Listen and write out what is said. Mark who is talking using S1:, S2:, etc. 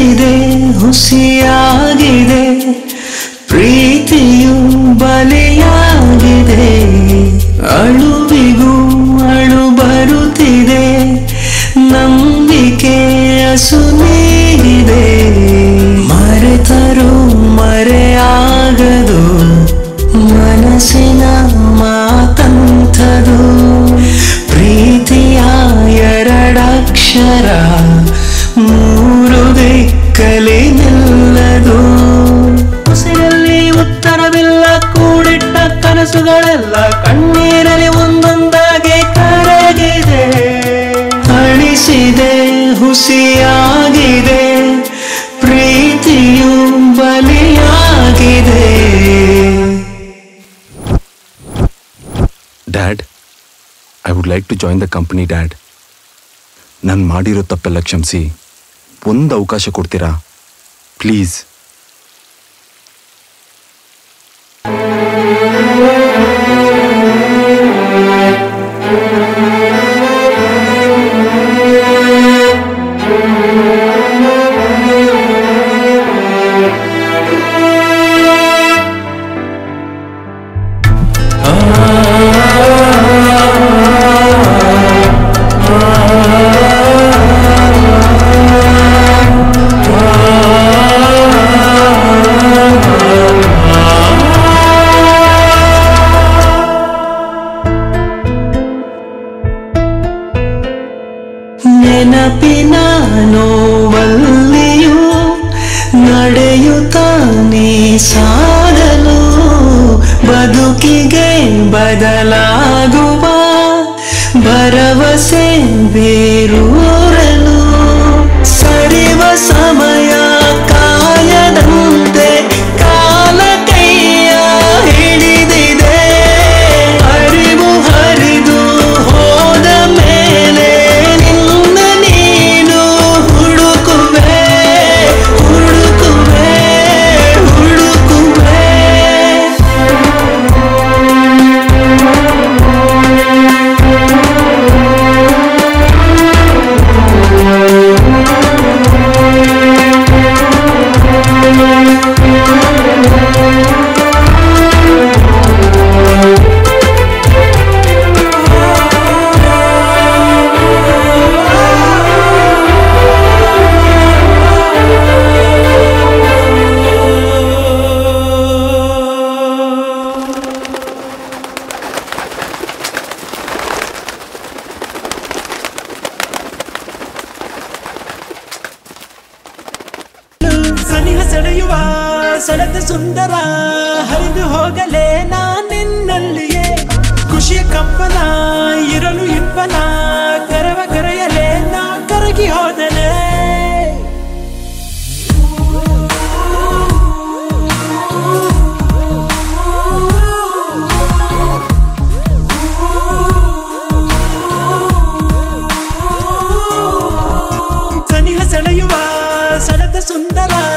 S1: ಅಳಿಸಿದೆ ಹುಸಿಯಾಗಿದೆ ಪ್ರೀತಿಯು ಬಲಿಯಾಗಿದೆ ಅಳುವಿಗೂ ಅಳು ಬರುತ್ತಿದೆ ನಂಬಿಕೆ ಅಸುನೀಗಿದೆ ಮರೆತರೂ ಮರೆಯಾಗದು ಮನಸ್ಸಿನ ಮಾತಂಥದು ಪ್ರೀತಿಯ ಎರಡಕ್ಷರ ಮೂರು ದಿಕ್ಕಲಿ ನಿಲ್ಲದು ಉಸಿರಲ್ಲಿ ಉತ್ತರವಿಲ್ಲ ಕೂಡಿಟ್ಟ ಕನಸುಗಳೆಲ್ಲ ಕಣ್ಣೀರಲ್ಲಿ ಒಂದೊಂದಾಗಿ ಕರಗಿದೆ ಅಳಿಸಿದೆ ಹುಸಿಯಾಗಿದೆ ಪ್ರೀತಿಯು ಬಲಿಯಾಗಿದೆ.
S2: Dad, I would like to join the company dad. ನಾನು ಮಾಡಿರೋ ತಪ್ಪೆಲ್ಲ ಕ್ಷಮಿಸಿ ಒಂದು ಅವಕಾಶ ಕೊಡ್ತೀರಾ ಪ್ಲೀಸ್?
S1: ನೆನಪಿನ ನೋವಲ್ಲಿಯೂ ನಡೆಯುತ್ತಾನೆ ಸಾಗಲು ಬದುಕಿಗೆ ಬದಲಾಗುವ ಭರವಸೆ ಬೇರೂರಲು ಸರಿವ ಸಮಯ ಕಾಯದಂತೆ ಕಾಲ ಕೈಯ ಹಿಡಿದಿದೆ ಅರಿವು ಹರಿದು ಹೋದ ಮೇಲೆ
S3: ಸೆಳೆಯುವ ಸೆಳೆದ ಸುಂದರ ಹರಿದು ಹೋಗಲೇ ನಾನಿನ್ನಲ್ಲಿಯೇ ಖುಷಿಯ ಕಂಪನ ಇರಲು ಇಬ್ಬನ ಕರವ ಕರೆಯಲೇ ನಾ ಕರಗಿ ಹೋದನೆ ಸನಿಹ ಸೆಳೆಯುವ ಸೆಳೆದ ಸುಂದರ